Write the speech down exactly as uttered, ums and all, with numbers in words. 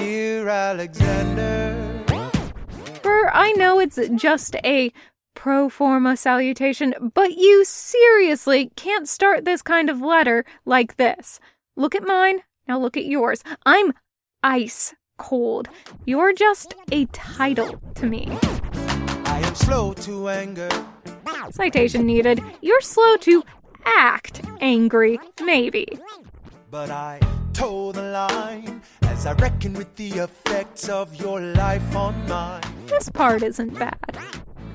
Dear Alexander. Burr, I know it's just a pro forma salutation, but you seriously can't start this kind of letter like this. Look at mine, now look at yours. I'm ice cold. You're just a title to me. I am slow to anger. Citation needed. You're slow to act angry, maybe. But I toe the line as I reckon with the effects of your life on mine. This part isn't bad.